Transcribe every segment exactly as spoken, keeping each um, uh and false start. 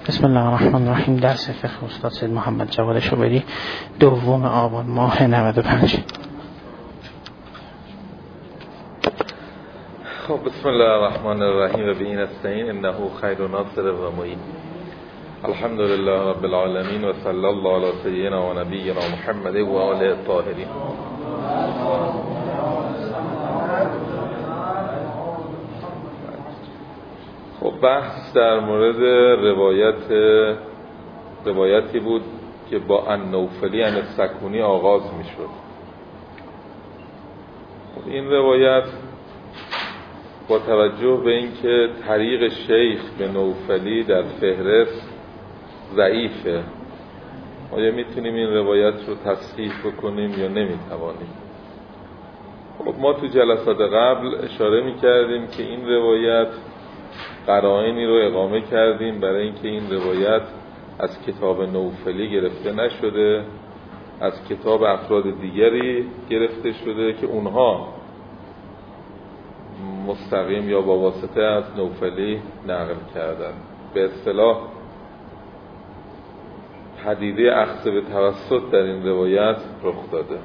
بسم الله الرحمن الرحیم. درس فقه استاد سید محمد جواد شوبری، دوم آبان ماه نود و پنج. خب بسم الله الرحمن الرحیم و به این نستعین انه خیر ناصر و معین. الحمد لله رب العالمین و صلی الله علی سیدنا و نبینا محمد و آله الطاهرین. خب بحث در مورد روایت روایتی بود که با النوفلی عن السکونی آغاز می شد. خب این روایت با توجه به اینکه طریق شیخ به نوفلی در فهرست ضعیفه، آیا میتونیم این روایت رو تصحیح بکنیم یا نمیتوانیم؟ خب ما تو جلسات قبل اشاره میکردیم که این روایت قرائنی رو اقامه کردیم برای اینکه این روایت از کتاب نوفلی گرفته نشده، از کتاب افراد دیگری گرفته شده که اونها مستقیم یا با واسطه از نوفلی نقل کردن. به اصطلاح پدیده اخذ به توسط در این روایت رخ داده.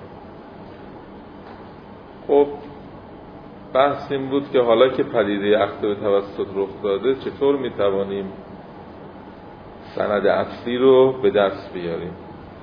خب بحث این بود که حالا که پدیده اخذ به توسط رخ داده، چطور میتوانیم سند اصلی رو به دست بیاریم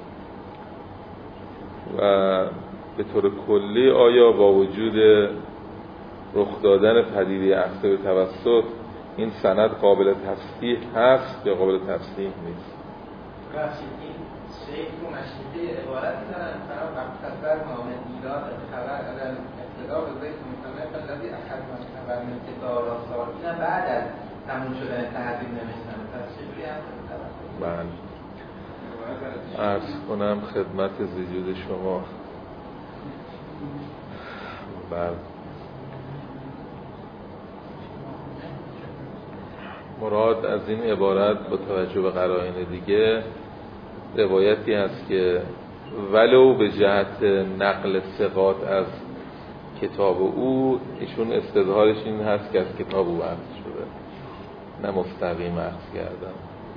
و به طور کلی آیا با وجود رخ دادن پدیده اخذ به توسط این سند قابل تصحیح هست یا قابل تصحیح نیست؟ راستی شیخ و مشهده عبارتی دارن فرام مختصر معامل ایراد خبر علم ابتدا به زید مطلق الذی اخذ من خبر من کتاب راستار اینا بعد از تموم شدن تحریم نوشتن تصحیحی هم بله. عرض کنم خدمت زیجود شما. بله. مراد از این عبارت با توجه به قرائن دیگه روایتی هست که ولو به جهت نقل ثقات از کتاب او، ایشون استظهارش این هست که از کتاب او اخذ شده، نه مستقیم اخذ کردن.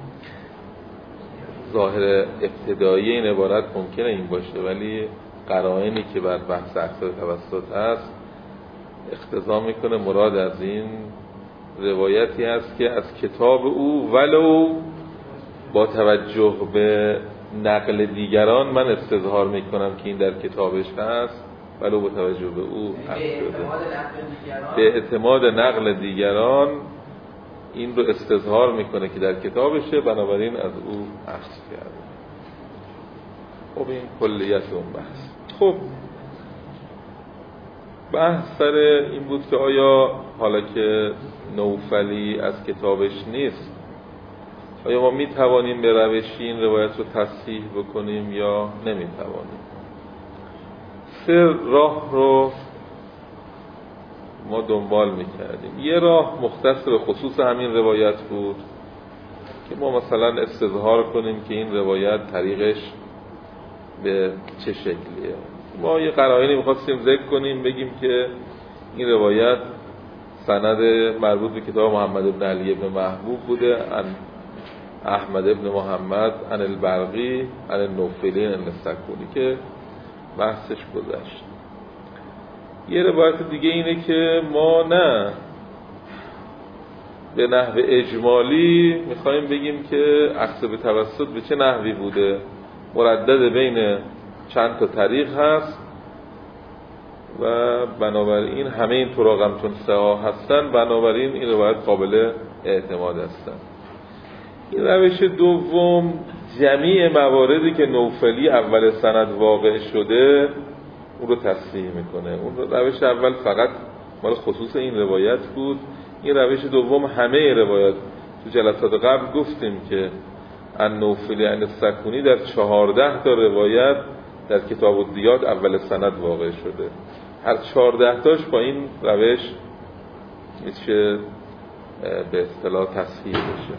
ظاهر ابتدایی این عبارت ممکنه این باشه، ولی قرائنی که بر بحث اخذ توسط هست اقتضا میکنه مراد از این روایتی هست که از کتاب او ولو با توجه به نقل دیگران من استظهار میکنم که این در کتابش هست، ولو با توجه به او اخذ شده. به اعتماد نقل دیگران این رو استظهار میکنه که در کتابشه، بنابراین از او اخذ کرده. خب این کلیت اون بحث. خب بحث سر این بود که آیا حالا که نوفلی از کتابش نیست، آیا ما میتوانیم به روشی این روایت رو تصحیح بکنیم یا نمیتوانیم؟ سه راه رو ما دنبال میکردیم. یه راه مختص به خصوص همین روایت بود که ما مثلا استظهار کنیم که این روایت طریقش به چه شکلیه. ما یه قرائنی میخواستیم ذکر کنیم، بگیم که این روایت سند مربوط به کتاب محمد بن علی بن محبوب بوده، ان احمد بن محمد ان البرقی ان النوفلی ان السکونی که بحثش گذشت. یه روایت دیگه اینه که ما نه به نحو اجمالی میخوایم بگیم که اخذ به توسط به چه نحوی بوده، مردد بین چند تا طریق هست و بنابراین همه این طرق هم چون صحاح هستن، بنابراین این روایت قابل اعتماد هستن. این روش دوم جمیع مواردی که نوفلی اول سند واقع شده اون رو تصحیح میکنه. اون روش اول فقط مال خصوص این روایت بود. این روش دوم همه روایت. تو جلسات قبل گفتیم که ان نوفلی ان السکونی در چهارده تا روایت در کتاب الدیات اول سند واقع شده. هر چهارده تاش با این روش میشه به اصطلاح تصحیح بشه.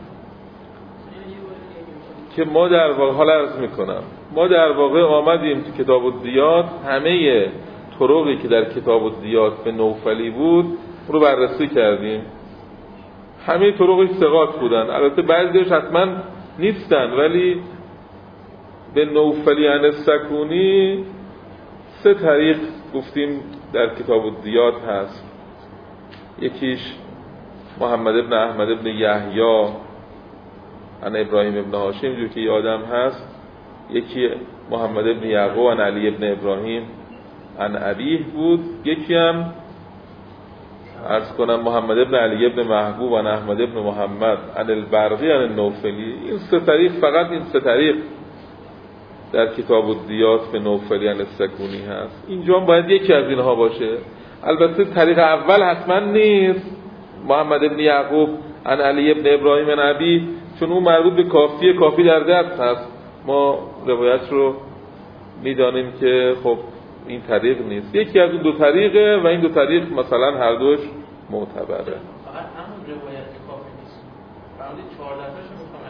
که ما در واقع حالا عرض میکنم ما در واقع آمدیم تو کتاب الدیات همه طرقی که در کتاب الدیات به نوفلی بود رو بررسی کردیم. همه طرقش ثقات بودن. البته بعضیش حتما نیستن، ولی به نوفلی عن السکونی سه طریق گفتیم در کتاب الدیات هست. یکیش محمد ابن احمد ابن یحیی عن ابراهیم ابن هاشم جو که یادم هست. یکی محمد ابن یعقوب عن علی ابن ابراهیم عن ابیه بود. یکی هم عرض کنم محمد ابن علی ابن محبوب عن احمد ابن محمد عن البرقی عن النوفلی. این سه طریق، فقط این سه طریق در کتاب الدیات به نوفلی عن السکونی هست. اینجا هم باید یکی از اینها باشه. البته طریق اول حتما نیست، محمد ابن یعقوب عن علی ابن ابراهیم عن ابی، چون اون مربوط به کافی کافی در دست هست. ما روایت رو میدانیم که خب این طریق نیست. یکی از اون دو طریقه و این دو طریق مثلا هر دوش معتبره. فقط همون روایت کافی نیست. فرمودید چهار دفعه شو میخوام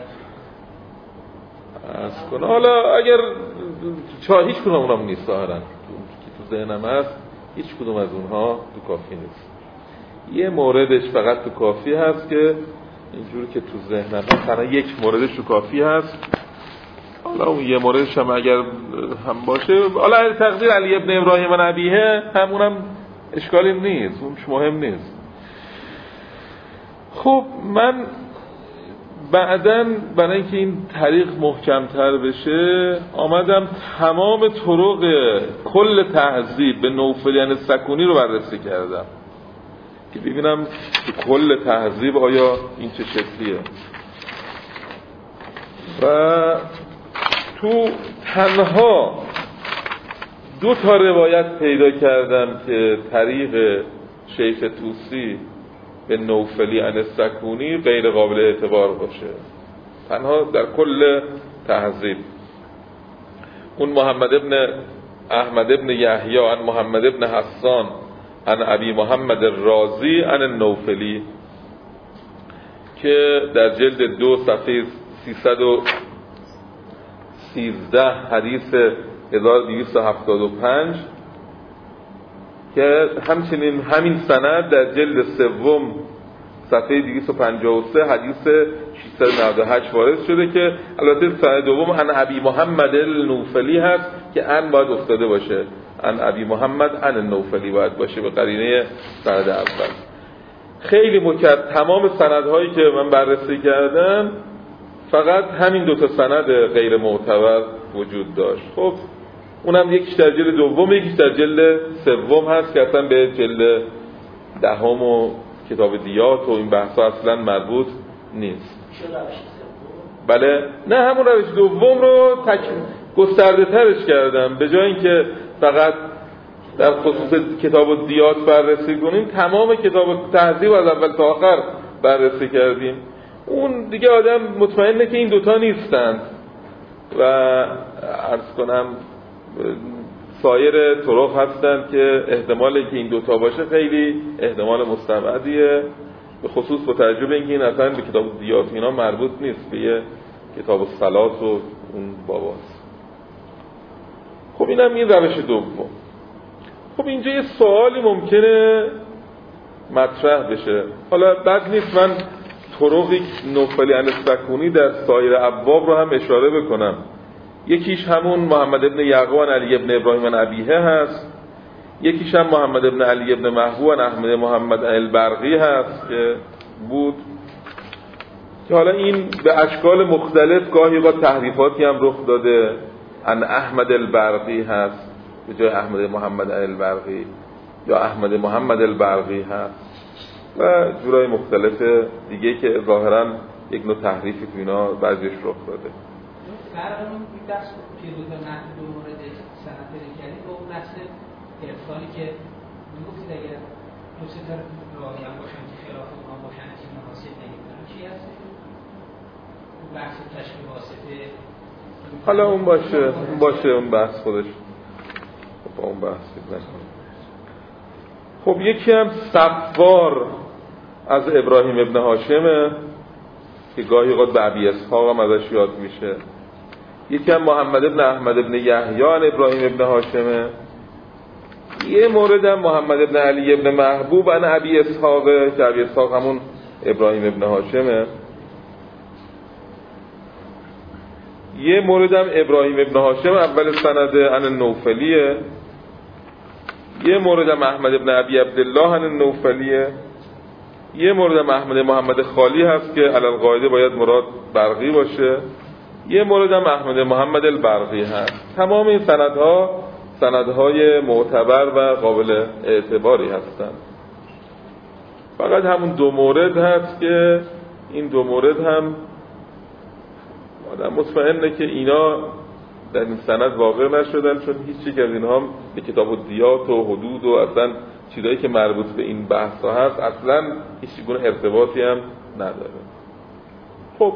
از اینجا از کنه. حالا اگر چهار هیچ کدوم اونم نیست ظاهرا که تو ذهنم هست، هیچ کدوم از اونها تو کافی نیست. یه موردش فقط تو کافی هست که اینجور که تو ذهنم هست، تنها یک موردش تو کافی هست. حالا اون یه موردش هم اگر هم باشه، حالا تقدیر علی ابن ابراهیم و نبیه همونم اشکالی نیست، اونش مهم نیست. خب من بعداً برای اینکه این طریق محکم‌تر بشه آمدم تمام طرق کل تهذیب به نوفلی عن السکونی رو بررسی کردم که ببینم که کل تهذیب آیا این چه شکلیه. و تو تنها دو تا روایت پیدا کردم که طریق شیخ طوسی به نوفلی عن السکونی غیر قابل اعتبار باشه، تنها در کل تهذیب. اون محمد ابن احمد ابن یحیی عن محمد ابن حسان عن ابی محمد الرازی عن النوفلی که در جلد دو صفحه سیصد و سیزده حدیث هزار و دویست و هفتاد و پنج که همچنین همین سند در جلد سوم صفحه دویست و پنجاه و سه حدیث ششصد و نود و هشت وارد شده که البته سند دوم عن ابی محمد النوفلی هست که ان باید افتاده باشه، عن ابی محمد عن النوفلی باید باشه به قرینه سند اول. خیلی مکرر تمام سندهایی که من بررسی کردم فقط همین دو تا سند غیر معتبر وجود داشت. خب اونم یکیش در جلد دوم، یکیش در جلد سوم هست که اصلا به جلد دهم و کتاب دیات و این بحثا اصلا مربوط نیست. بله نه، همون روش دوم رو تک گسترده ترش کردم. به جای اینکه فقط در خصوص کتاب دیات بررسی کنیم، تمام کتاب تهذیب از اول تا آخر بررسی کردیم. اون دیگه آدم مطمئنه که این دوتا نیستند و عرض کنم سایر طرق هستند که احتمالی که این دوتا باشه خیلی احتمال مستبعدیه، به خصوص با توجه به اینکه این اصلا به کتاب دیات اینا مربوط نیست، به یه کتاب الصلات و اون باباست. خب اینم این روش دوم. خب اینجا یه سوالی ممکنه مطرح بشه. حالا بد نیست من طرق نوفلی عن السکونی در سایر ابواب رو هم اشاره بکنم. یکیش همون محمد ابن یعقوب عن علی ابن ابراهیم عن ابیه هست، یکیش هم محمد ابن علی ابن محبوب عن احمد محمد البرقی هست که بود که حالا این به اشکال مختلف گاهی با تحریفاتی هم رخ داده. عن احمد البرقی هست به جای احمد محمد البرقی، یا احمد محمد البرقی هست و جورای مختلف دیگه که ظاهراً یک نوع تحریفی تو اینا بعضیش رخ داده. فرقمون این بحث که دو تا نحو دو مورد سند پیدا کردیم با اون نحس ارفانی که میگفتید اگر دو سه تا راوی هم باشن که خلاف اونها باشن که مناسب نمیکنن چی هست؟ اون بحث تشبیه واسطه حالا اون باشه اون باشه اون بحث خودش با اون بحث نکنم. خب یکی هم صفوار از ابراهیم ابن هاشمه که گاهی قد به ابی اسحاق هم ازش یاد میشه. یکی هم محمد ابن احمد ابن یحیی عن ابراهیم ابن هاشمه. یه مورد هم محمد ابن علی ابن محبوب عن ابی اسحاق که ابی اسحاق همون ابراهیم ابن هاشمه. یه موردم ابراهیم ابن هاشم اول سند عن نوفلیه، یه موردم احمد ابن ابی عبدالله عن نوفلیه، یه موردم احمد محمد خالی هست که علی القاعده باید مراد برقی باشه، یه موردم احمد محمد البرقی هست. تمام این سندها سندهای معتبر و قابل اعتباری هستند. فقط همون دو مورد هست که این دو مورد هم آدم مطمئنه که اینا در این سند واقع نشدن، چون هیچ یک از اینها هم به کتاب الدیات و حدود و اصلا چیزایی که مربوط به این بحث ها هست اصلا هیچ گونه ارتباطی هم نداره. خب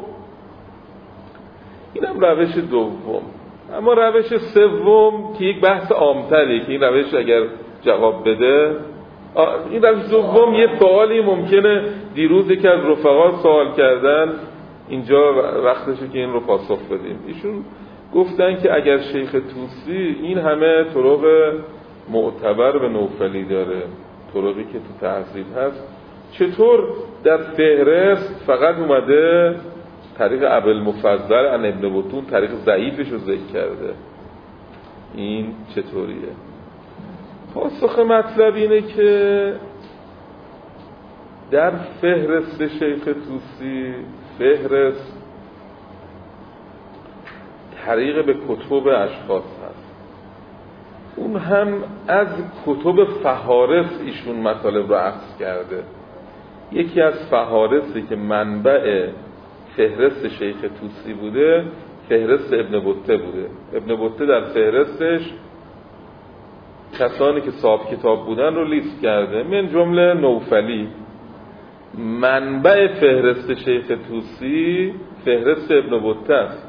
اینم روش دوم. اما روش سوم که یک بحث عام‌تره که این روش اگر جواب بده، این روش دوم یه سوالی ممکنه دیروز که از رفقا سوال کردن، اینجا وقتشه که این رو پاسخ بدیم. ایشون گفتن که اگر شیخ طوسی این همه طرق معتبر به نوفلی داره، طرقی که تو تهذیب هست، چطور در فهرست فقط اومده طریق ابوالمفضل عن ابن بطون طریق ضعیفش رو ذکر کرده؟ این چطوریه؟ پاسخ مطلب اینه که در فهرست شیخ طوسی فهرست طریق به کتب اشخاص هست، اون هم از کتب فهارس ایشون مطالب رو عکس کرده. یکی از فهارسی که منبع فهرست شیخ طوسی بوده فهرست ابن بطه بوده. ابن بطه در فهرستش کسانی که صاحب کتاب بودن رو لیست کرده، من جمله نوفلی. منبع فهرست شیخ طوسی فهرست ابن بطه است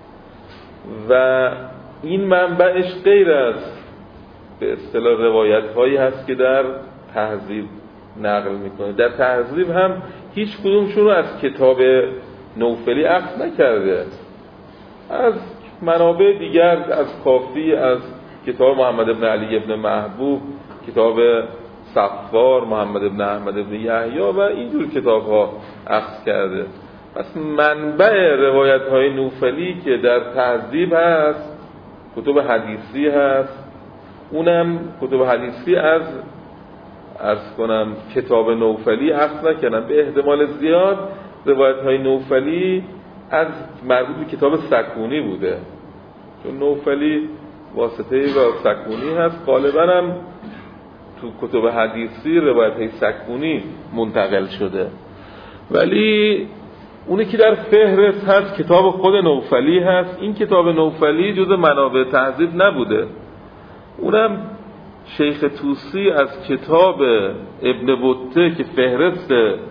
و این منبعش غیر از به اصطلاح روایت هایی هست که در تهذیب نقل میکنه. در تهذیب هم هیچ کدومشون رو از کتاب نوفلی عکس نکرده، از منابع دیگر، از کافی، از کتاب محمد ابن علی ابن محبوب، کتاب صفار محمد ابن احمد ابن یحیی و اینجور کتاب ها عکس کرده. پس منبع روایت های نوفلی که در تهذیب هست کتب حدیثی هست، اونم کتب حدیثی از عرض کنم کتاب نوفلی عکس نکنم. به احتمال زیاد روایت های نوفلی از مربوط به کتاب سکونی بوده، چون نوفلی واسطه و سکونی هست. غالبا هم تو کتب حدیثی روایت های سکونی منتقل شده، ولی اونی که در فهرست هست کتاب خود نوفلی هست. این کتاب نوفلی جز منابع تهذیب نبوده، اونم شیخ طوسی از کتاب ابن بطه که فهرست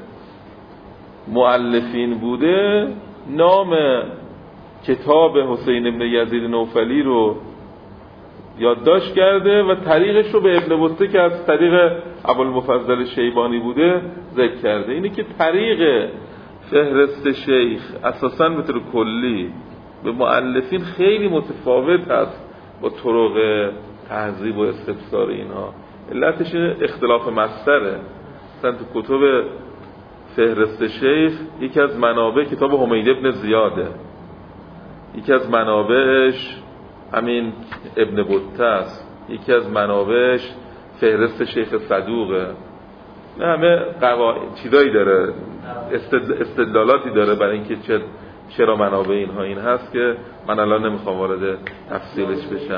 مؤلفین بوده نام کتاب حسین ابن یزید نوفلی رو یادداشت کرده و طریقش رو به ابن بطه که از طریق ابوالمفضل شیبانی بوده ذکر کرده. اینه که طریق فهرست شیخ اساساً به طور کلی به مؤلفین خیلی متفاوت هست با طرق تهذیب و استفسار اینها. علتش اختلاف مصدره. مثلا تو کتب فهرست شیخ یکی از منابع کتاب حمید ابن زیاده، یکی از منابعش همین ابن بطه است، یکی از منابعش فهرست شیخ صدوقه. نه همه قواعد چیزایی داره، استدلالاتی داره برای اینکه چرا منابع اینها این هست که من الان نمیخوام وارد تفصیلش بشم.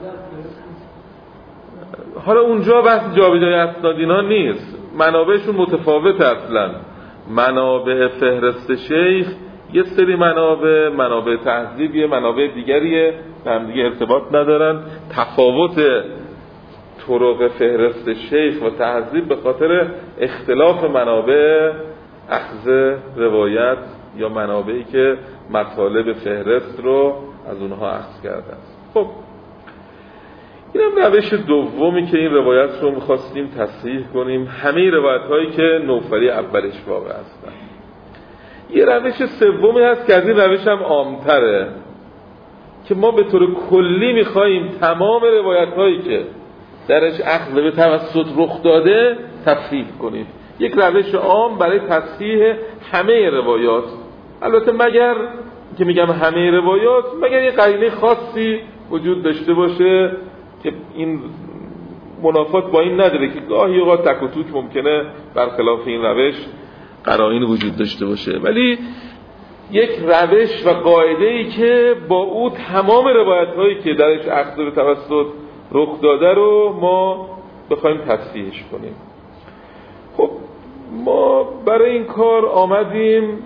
حالا اونجا بحث جابجایی اسناد اینا نیست، منابعشون متفاوت. اصلا منابع فهرست شیخ یه سری منابع منابع تهذیبیه، منابع دیگریه، هم دیگه ارتباط ندارن. تفاوت طرق فهرست شیخ و تهذیب به خاطر اختلاف منابع اخذ روایت یا منابعی که مطالب فهرست رو از اونها اخذ کردن. خب اینم روش دومی که این روایت رو می‌خواستیم تصحیح کنیم، همه روایت هایی که نوفلی اولش واقع هستن. یه روش سومی هست که از این روش هم عام‌تره که ما به طور کلی می‌خوایم تمام روایت هایی که درش اخذ به توسط رخ داده تصحیح کنیم. یک روش عام برای تصحیح همه روایات. البته مگر که میگم همه روایات، مگر یه قرینه خاصی وجود داشته باشه که این منافات با این نداره که گاهی اوقات تک و توک ممکنه برخلاف این روش قرائن وجود داشته باشه، ولی یک روش و قاعده‌ای که با او تمام روایت‌هایی که درش اخذ به توسط رخ داده رو ما بخوایم تصحیحش کنیم. خب ما برای این کار آمدیم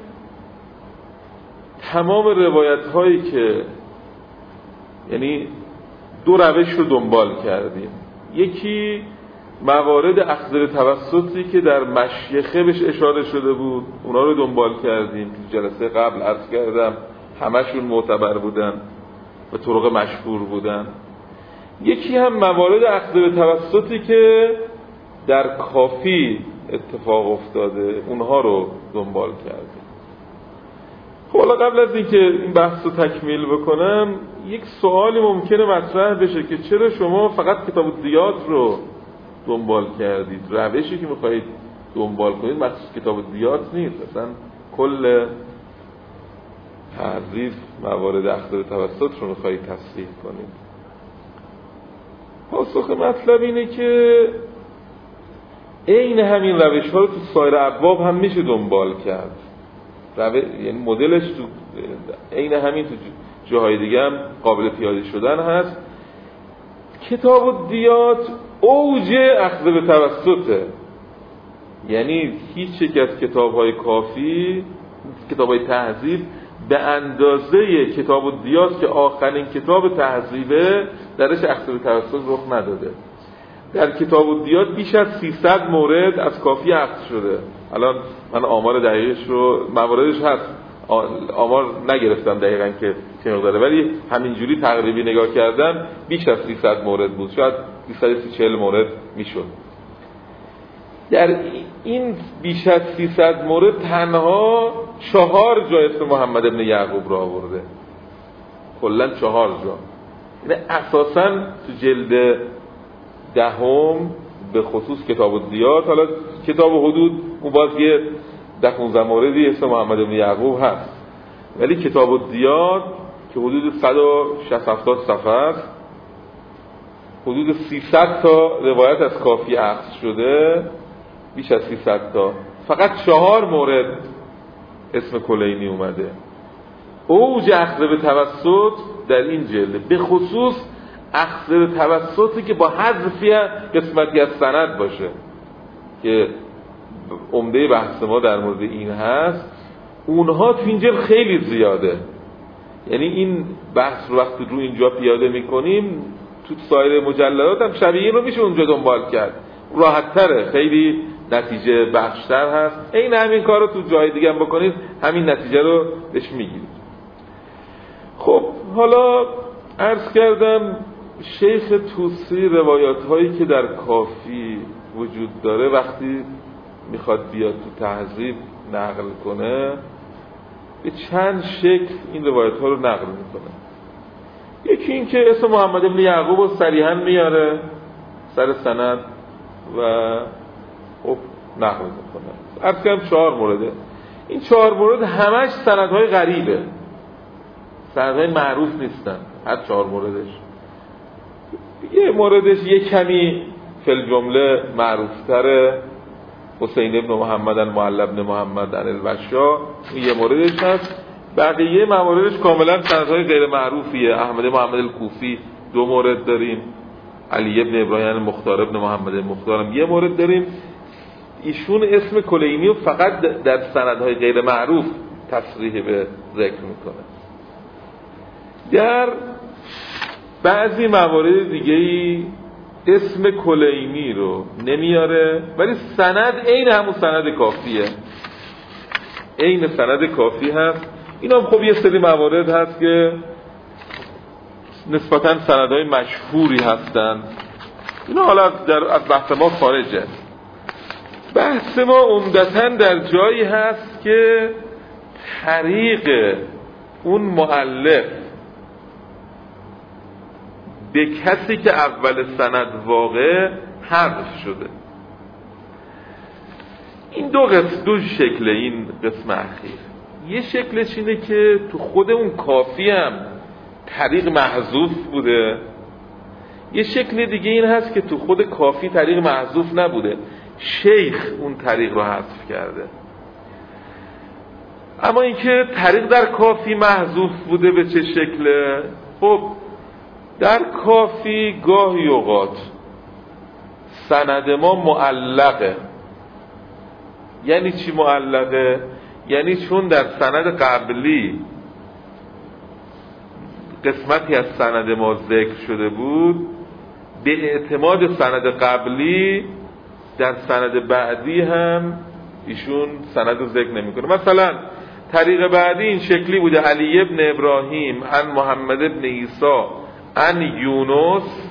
تمام روایت‌هایی که یعنی دو روش رو دنبال کردیم. یکی موارد اخذ به توسطی که در مشیخه بهش اشاره شده بود، اونا رو دنبال کردیم. تو جلسه قبل عرض کردم همشون معتبر بودن و طرق مشهور بودن. یکی هم موارد اخذ به توسطی که در کافی اتفاق افتاده، اونها رو دنبال کردیم. خب حالا قبل از اینکه این بحث رو تکمیل بکنم، یک سوالی ممکنه مطرح بشه که چرا شما فقط کتاب الدیات رو دنبال کردید؟ روشی که میخواهید دنبال کنید مخصوص کتاب الدیات نیست، اصلا کل تعریف موارد اخذ به توسط رو میخواهید تصحیح کنید. پاسخ مطلب اینه که عین همین روش ها رو تو سایر ابواب هم میشه دنبال کرد. یعنی مدلش تو عین همین تو جاهای دیگه هم قابل پیاده شدن هست. کتاب الدیات اوج اخذ به توسطه، یعنی هیچ یک از کتاب‌های کافی، کتاب‌های تهذیب به اندازه کتاب الدیات که آخرین کتاب تهذیبه درش اخذ به توسط رخ نداده. در کتاب الدیات بیش از سیصد مورد از کافی اخذ شده. الان من آمار دقیقش رو مواردش هست، آمار نگرفتم دقیقاً که چه مقداره، ولی همینجوری تقریبی نگاه کردم بیش از سیصد مورد بود، شاید بیست و چهل مورد میشد. در این بیش از سیصد مورد تنها چهار جا اسم محمد ابن یعقوب را آورده، کلاً چهار جا. یعنی اساساً تو جلد دهم به خصوص کتاب الدیات، حالا کتاب حدود اون باز یه ده پانزده موردی اسم محمد ابن یعقوب هست، ولی کتاب الدیات که حدود صد و شصت هفتاد صفحه است، حدود سیصد تا روایت از کافی اخذ شده، بیش از سیصد تا، فقط چهار مورد اسم کلینی اومده. اوج اخذ به توسط در این جلد، به خصوص اخذ به توسطی که با حذف قسمتی از سند باشه که عمده بحث ما در مورد این هست، اونها تو این جلد خیلی زیاده. یعنی این بحث رو وقتی رو اینجا پیاده میکنیم تو سایر مجلدات هم شبیه این رو میشه اونجا دنبال کرد، راحت تره، خیلی نتیجه بخشتر هست. این همین کار رو تو جای دیگه هم بکنید همین نتیجه رو بهش میگیرید. خب حالا عرض کردم شیخ توسی روایات هایی که در کافی وجود داره وقتی میخواد بیاد تو تهذیب نقل کنه به چند شکل این روایت ها رو نقل میکنه. یکی این که اسم محمد ابن یعقوب رو صریحاً میاره سر سند و خب نقل میکنه. عرض کردم چهار مورده. این چهار مورد همش سندهای غریبه، سندهای معروف نیستن هر چهار موردش. یه موردش یه کمی فل جمله معروفتره، حسین ابن محمد المعلی ابن محمد عن البشا، این یه موردش هست. بقیه مواردش کاملا سندهای غیر معروفیه. احمد محمد الکوفی دو مورد داریم، علی ابن ابراهیم المختار ابن محمد المختار هم یه مورد داریم. ایشون اسم کلینی رو فقط در سندهای غیر معروف تصریح به ذکر میکنه. در بعضی موارد دیگه‌ای اسم کلینی رو نمیاره ولی سند عین همون سند کافیه، عین سند کافی هست. اینا هم خب یه سری موارد هست که نسبتاً سندهای مشهوری هستن. اینا حالا در از بحث ما خارجه. بحث ما عمدتاً در جایی هست که طریق اون مؤلف به کسی که اول سند واقع حذف شده. این دو قسم دو شکل این قسم اخیر. یه شکلش اینه که تو خود اون کافی هم طریق محذوف بوده، یه شکل دیگه این هست که تو خود کافی طریق محذوف نبوده، شیخ اون طریق رو حذف کرده. اما اینکه طریق در کافی محذوف بوده به چه شکله؟ خب در کافی گاهی اوقات سند ما معلقه. یعنی چی معلقه؟ یعنی چون در سند قبلی قسمتی از سند ما ذکر شده بود، به اعتماد سند قبلی در سند بعدی هم ایشون سند رو ذکر نمی‌کنه. مثلا طریق بعدی این شکلی بوده: علی ابن ابراهیم عن محمد ابن عیسی عن یونس.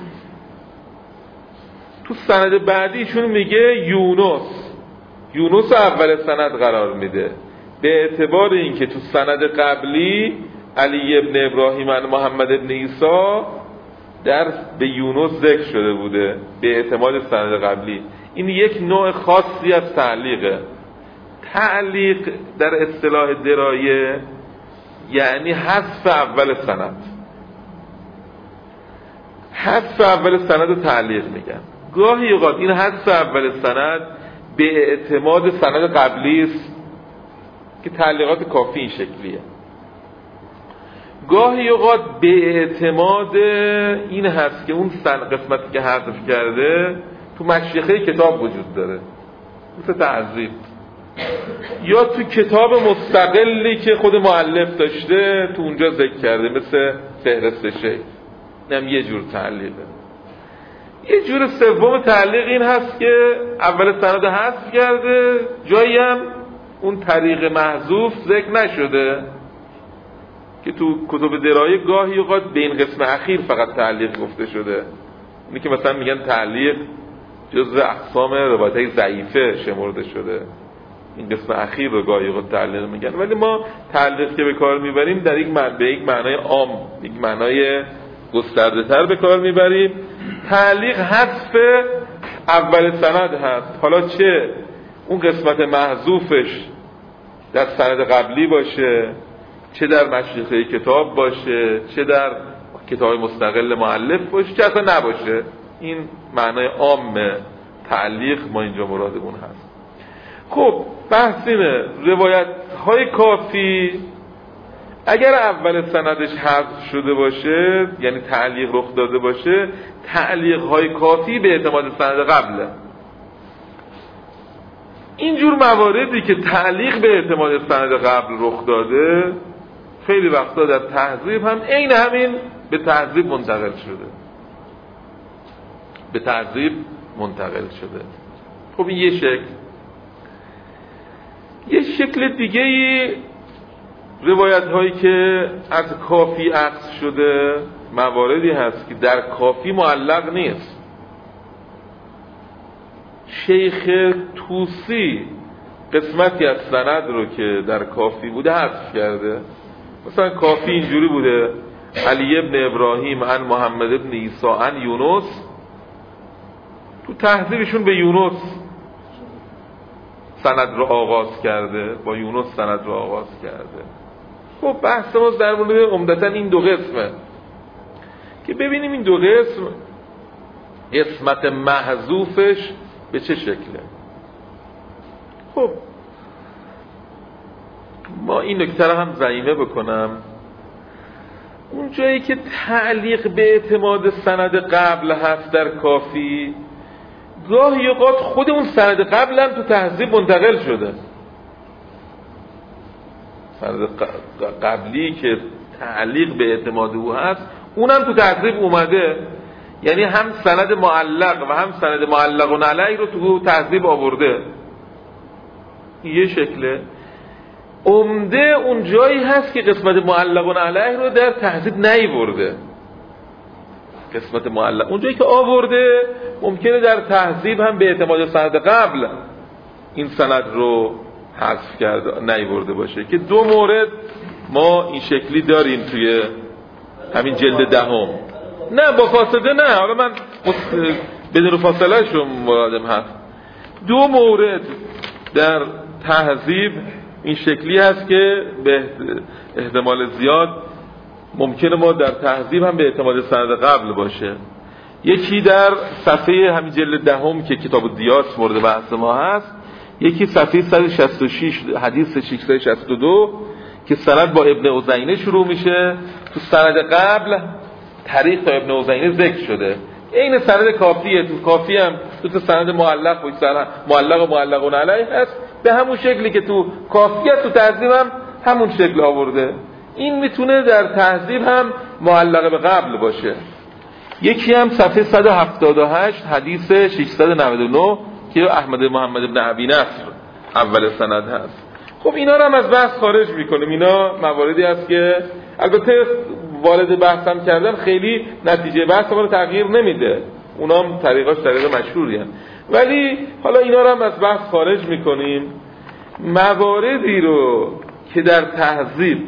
تو سند بعدی ایشون میگه یونس، یونس اول سند قرار میده، به اعتبار اینکه تو سند قبلی علی ابن ابراهیم عن محمد ابن عیسی در به یونس ذکر شده بوده به اعتماد سند قبلی. این یک نوع خاصی از تعلیقه. تعلیق در اصطلاح درایه یعنی حذف اول سند. حذف اول سند رو تعلیق میگن. گاهی اوقات این حذف اول سند به اعتماد سند قبلی است که تعلیقات کافی این شکلیه. گاهی اوقات به اعتماد این هست که اون سن قسمتی که حذف کرده تو مشیخه کتاب وجود داره، مثل تعذیب، یا تو کتاب مستقلی که خود مؤلف داشته تو اونجا ذکر کرده، مثل فهرست شیخ. اینم یه جور تعلیقه. یه جور سوم تعلیق این هست که اول سند حذف کرده، جایی هم اون طریق محذوف ذکر نشده، که تو کتب درایه گاهی اوقات به این قسم اخیر فقط تعلیق گفته شده. اینی که مثلا میگن تعلیق جزء اقسام روایت‌های ضعیفه شمرده شده، این قسم اخیر رو گاهی اوقات تعلیق میگن. ولی ما تعلیق که به کار میبریم در یک معنی، به یک معنای عام، یک معنای گسترده‌تر به کار میبریم. تعلیق حذف اول سند هست، حالا چه اون قسمت محذوفش در سند قبلی باشه، چه در مشیخه کتاب باشه، چه در کتاب مستقل مؤلف باشه، چه اصلا نباشه. این معنای عام تعلیق ما اینجا مرادمون هست. خب بحث اینه، روایت های کافی اگر اول سندش حذف شده باشه، یعنی تعلیق رخ داده باشه، تعلیق های کافی به اعتماد سند قبله. اینجور مواردی که تعلیق به اعتماد سند قبل رخ داده، خیلی وقتا در تهذیب هم عین همین به تهذیب منتقل شده، به تهذیب منتقل شده. خب این یه شکل. یه شکل دیگه ای روایت هایی که از کافی عکس شده، مواردی هست که در کافی معلق نیست. شیخ طوسی قسمتی از سند رو که در کافی بوده حذف کرده. مثلا کافی اینجوری بوده: علی ابن ابراهیم عن محمد ابن عیسی عن یونس. تو تهذیبشون به یونس سند رو آغاز کرده، با یونس سند رو آغاز کرده. خب بحث ما در مورد عمدتاً این دو قسمه که ببینیم این دو قسم قسمت محذوفش به چه شکله. خب ما این نکته رو هم ضمیمه بکنم. اون جایی که تعلیق به اعتماد سند قبل هست در کافی، گاهی اوقات خود اون سند قبل هم تو تهذیب منتقل شده. سند قبلی که تعلیق به اعتماد او هست اونم تو تهذیب اومده، یعنی هم سند معلق و هم سند معلق علیه رو تو تهذیب آورده. یه شکله. عمده اون جایی هست که قسمت معلق علیه رو در تهذیب نیورده. قسمت معلق اون جایی که آورده ممکنه در تهذیب هم به اعتماد سند قبل این سند رو حذف کرده نیورده باشه، که دو مورد ما این شکلی داریم توی همین جلد دهم. نه با فاصله نه، حالا من بدون فاصله شون مرادم هست. دو مورد در تهذیب این شکلی هست که به احتمال زیاد ممکنه ما در تهذیب هم به اعتماد سند قبل باشه. یکی در صفحه همین جلد دهم که کتاب الدیات مورد بحث ما هست، یکی صفحه صد و شصت و شش حدیث ششصد و شصت و دو که سند با ابن عزینه شروع میشه. تو سند قبل تاریخ تا ابن عزینه ذکر شده، این سند کافیه. تو کافی هم تو تا سند معلق و سند معلق و معلقون علیه هست، به همون شکلی که تو کافیت تو تهذیب هم همون شکل آورده. این میتونه در تهذیب هم معلق به قبل باشه. یکی هم صفحه صد و هفتاد و هشت حدیث ششصد و نود و نه که احمد محمد بن ابی نصر اول سند هست. خب اینا رو هم از بحث خارج میکنیم. اینا مواردی هست که البته وارد بحث هم کردن خیلی نتیجه بحث ما رو تغییر نمیده، اونا هم طریقاش طریق مشهوری هم. ولی حالا اینا رو هم از بحث خارج میکنیم. مواردی رو که در تهذیب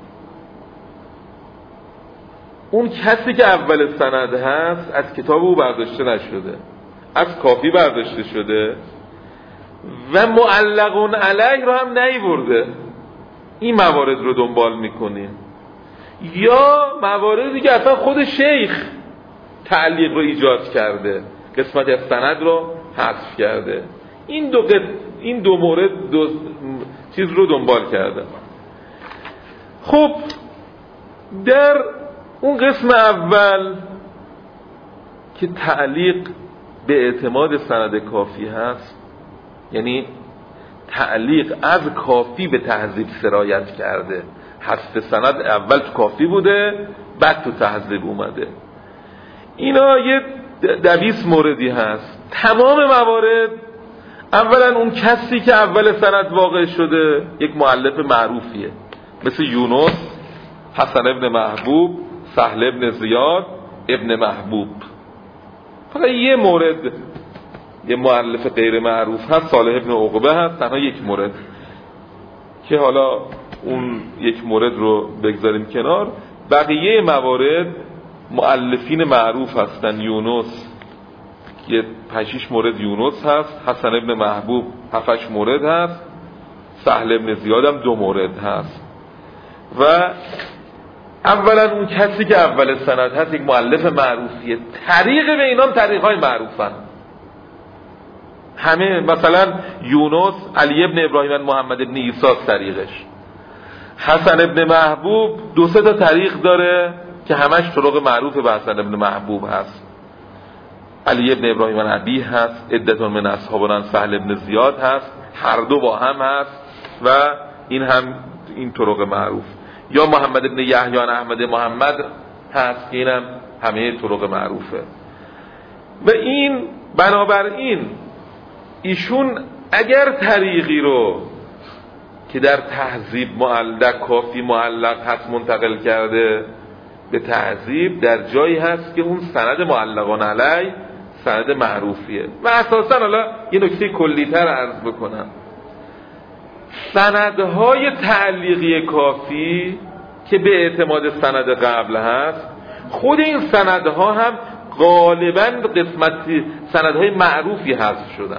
اون کسی که اول سند هست از کتاب او برداشته نشده، از کافی برداشته شده و معلقون علیه رو هم نیورده، این موارد رو دنبال میکنیم. یا مواردی که اصلا خود شیخ تعلیق رو ایجاد کرده، قسمت از سند رو حذف کرده. این دو قد... این دو مورد دو چیز رو دنبال کرده. خب در اون قسم اول که تعلیق به اعتماد سند کافی هست، یعنی تعلیق از کافی به تهذیب سرایت کرده، حذف سند اول تو کافی بوده بعد تو تهذیب اومده. اینا یه دویست موردی هست. تمام موارد اولا اون کسی که اول سند واقع شده یک مؤلف معروفیه، مثل یونس، حسن ابن محبوب، سهل ابن زیاد، ابن محبوب. فقط یه مورد یه مؤلف غیر معروف هست، صالح ابن عقبه هست، تنها یک مورد که حالا اون یک مورد رو بگذاریم کنار. بقیه موارد مؤلفین معروف هستن. یونس یه پنج مورد یونس هست، حسن ابن محبوب هفت مورد هست، سهل ابن زیاد هم دو مورد هست. و اولا اون کسی که اول سند هست یک مؤلف معروفیه. طریق به اینام طریق‌های معروفن همه. مثلا یونس علی ابن ابراهیم محمد ابن عیسی طریقش، حسن ابن محبوب دو سه تا طریق داره که همش طرق معروف به حسن ابن محبوب هست. علی ابن ابراهیم ابی هست، عدتون من اصحابنا سهل ابن زیاد هست، هر دو با هم هست و این هم این طرق معروف. یا محمد ابن یحیی احمد محمد هست که اینم همه طرق معروفه. و این بنابراین ایشون اگر طریقی رو که در تهذیب معلق کافی معلق هست منتقل کرده به تهذیب، در جایی هست که اون سند معلقان علی سند معروفیه. و اساسا حالا یه نکته کلی‌تر عرض بکنم، سندهای تعلیقی کافی که به اعتماد سند قبل هست، خود این سندها هم غالباً قسمت سندهای معروفی حذف شدن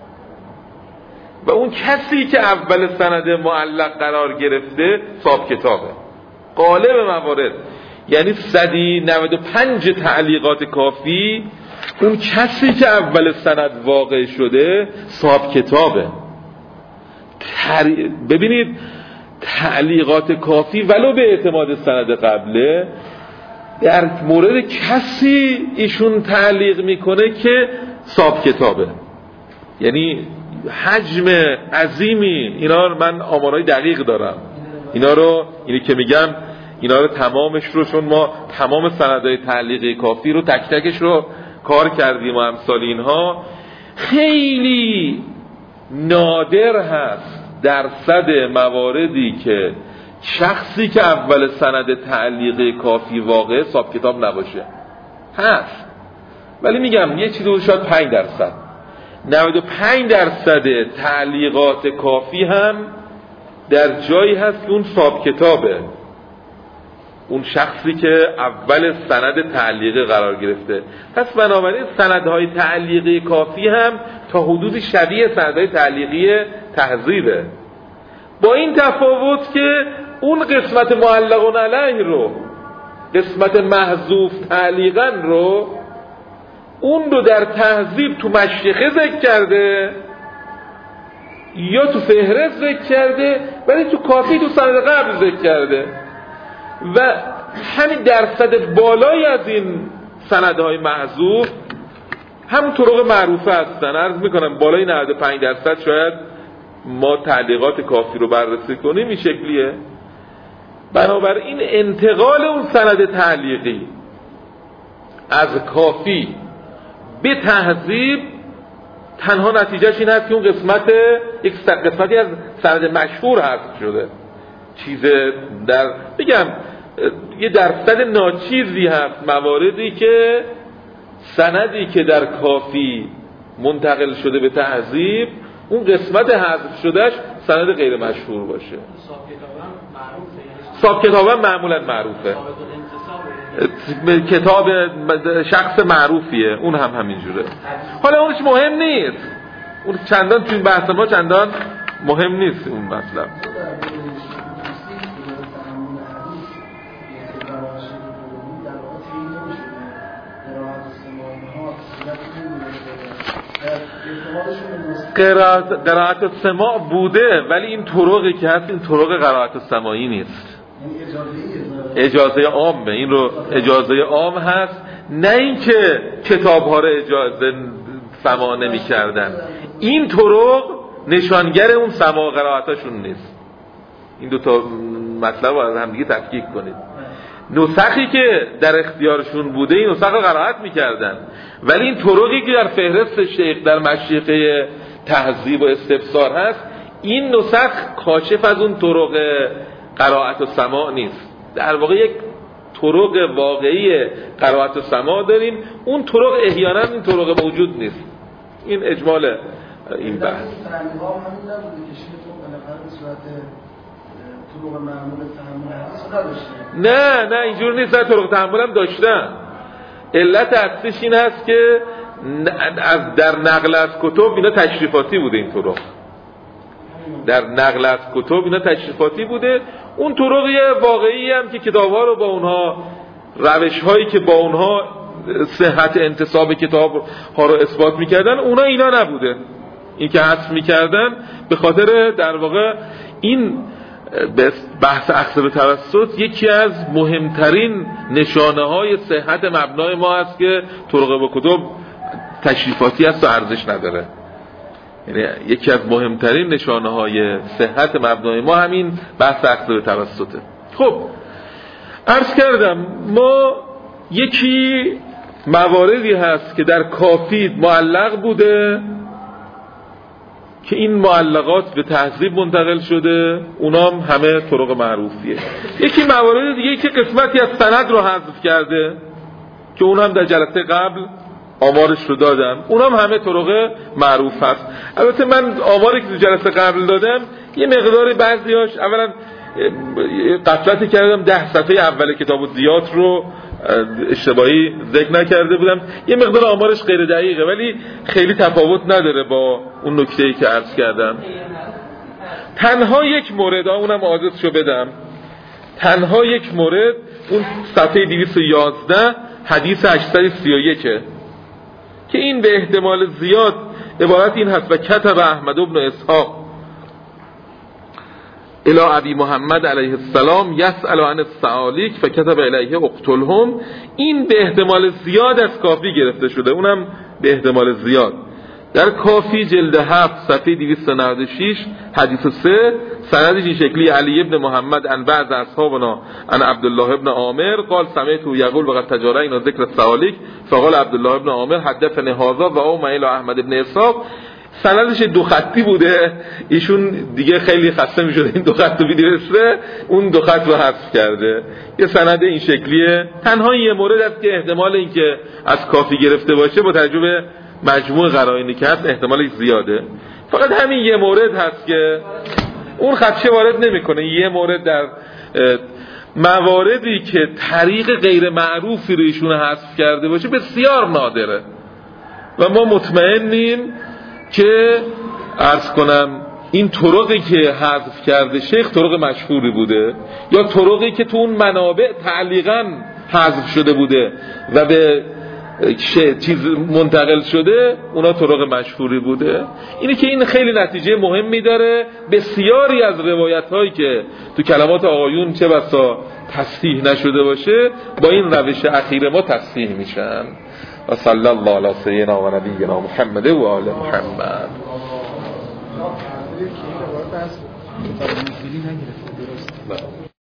و اون کسی که اول سند معلق قرار گرفته صاحب کتابه. غالب موارد یعنی صد و نود و پنج تعلیقات کافی اون کسی که اول سند واقع شده صاحب کتابه. ببینید تعلیقات کافی ولو به اعتماد سند قبله، در مورد کسی ایشون تعلیق میکنه که صاحب کتابه، یعنی حجم عظیمی. اینا رو من آمارای دقیق دارم، اینا رو اینی که میگم اینا رو تمامش رو، چون ما تمام سندهای تعلیقی کافی رو تک تکش رو کار کردیم و امثال اینها، خیلی نادر هست درصد مواردی که شخصی که اول سند تعلیقی کافی واقع صاحب کتاب نباشه. هست ولی میگم یه چیزی شاید پنج درصد نود و پنج درصد تعلیقات کافی هم در جایی هست که اون صاحب کتابه. اون شخصی که اول سند تعلیقی قرار گرفته. پس بنابراین سندهای تعلیقی کافی هم تا حدودی شبیه سندهای تعلیقی تهذیبه، با این تفاوت که اون قسمت معلقون علیه رو، قسمت محذوف تعلیقا رو، اون رو در تهذیب تو مشیخه ذکر کرده یا تو فهرست ذکر کرده، ولی تو کافی تو سند قبل ذکر کرده و همین درصد بالایی از این سندهای محذوف هم طرق معروفه هستن. عرض میکنم بالای نود و پنج درصد شاید ما تعلیقات کافی رو بررسی کنیم این شکلیه. بنابراین انتقال اون سند تعلیقی از کافی به تهذیب تنها نتیجهش این هست که اون قسمت یک قسمتی از سند مشهور حذف شده. چیز در بگم یه درصد ناچیزی هست مواردی که سندی که در کافی منتقل شده به تهذیب اون قسمت حذف شدهش سند غیر مشهور باشه. صاحب کتاب هم معمولا معروفه، کتاب شخص معروفیه، اون هم همینجوره. حالا اونش مهم نیست، اون چندان توی بحث ما چندان مهم نیست اون مطلب. قرائت قرائت السماع بوده، ولی این طرقی که هست این طرق قرائت السماعی نیست، اجازه عامه. این رو اجازه عام هست، نه اینکه کتاب ها رو اجازه سماع نمی کردن. این طرق نشانگر اون سماع قرائتاشون نیست. این دو تا مطلب رو از هم دیگه تفکیک کنید. نسخی که در اختیارشون بوده این نسخ رو قرائت میکردن، ولی این طرقی که در فهرست شیخ در مشیخه تهذیب و استفسار هست این نسخ کاشف از اون طرق قرائت و سماع نیست. در واقع یک طرق واقعی قرائت و سماع داریم، اون طرق احیانا این طرق موجود نیست. این اجمال این بحث. نه نه اینجور نیست، در طرق تحمل هم داشتن. علت اصلیش این هست که از در نقل از کتب اینا تشریفاتی بوده. این طرق در نقل از کتب اینا تشریفاتی بوده. اون طرقی واقعی هم که کتاب ها رو با اونها، روش هایی که با اونها صحت انتساب کتاب ها رو اثبات میکردن، اونا اینا نبوده. این که حذف میکردن به خاطر در واقع این بحث اخذ به توسط یکی از مهمترین نشانه های صحت مبنای ما است که طرق با کتب تشریفاتی است و ارزش نداره. یعنی یکی از مهمترین نشانه های صحت مبنای ما همین بحث اخذ به توسطه. خب عرض کردم ما یکی مواردی هست که در کافی معلق بوده که این معلقات به تهذیب منتقل شده، اونام همه طرق معروفیه. یکی موارد دیگه که قسمتی از سند رو حذف کرده که اونم در جلسه قبل آمارش رو دادم، اونام همه طرق معروف هست. البته من آماری که در جلسه قبل دادم یه مقداری بعضیاش اولا غفلت کردم، ده صفحه اول کتاب زیاد رو اشتباهی ذکر نکرده بودم، یه مقدار آمارش غیر دقیقه ولی خیلی تفاوت نداره با اون نکته‌ای که عرض کردم. تنها یک مورد، اونم عادتشو بدم، تنها یک مورد اون صفحه دویست و یازده حدیث هشتصد و سی و یک که این به احتمال زیاد عبارت این هست: و کتب احمد بن اسحاق الى ابی محمد علیه السلام یسأل عن السعالیک فکتب الیه اقتلهم. این به احتمال زیاد از کافی گرفته شده، اونم به احتمال زیاد. در کافی جلد هفت صفحه دویست و نود و شش حدیث سه سندش این شکلی: علی ابن محمد عن بعض اصحابنا عن عبدالله ابن عامر قال سمعت یقول وقد تجارینا ذکر السعالیک فقال عبدالله ابن عامر حدثني هذا و او الى احمد ابن اسحاق. سندش دو خطی بوده، ایشون دیگه خیلی خسته میشده این دو خط رو بی‌نویسه، اون دو خط رو حذف کرده. یه سند این شکلیه. تنها یه مورد است که احتمال این که از کافی گرفته باشه با توجه به مجموع قرائنی که هست احتمالش زیاده. فقط همین یه مورد هست که اون خدشه وارد نمیکنه. یه مورد در مواردی که طریق غیر معروفی رو ایشون حذف کرده باشه بسیار نادره و ما مطمئنیم که عرض کنم این طرقی که حذف کرده شیخ طرق مشهوری بوده یا طرقی که تو اون منابع تعلیقاً حذف شده بوده و به چیز منتقل شده اونا طرق مشهوری بوده. اینه که این خیلی نتیجه مهمی داره. بسیاری از روایت هایی که تو کلمات آقایون چه بسا تصحیح نشده باشه با این روش اخیر ما تصحیح میشن. و صلی الله علی سیدنا و نبینا محمد و آل محمد.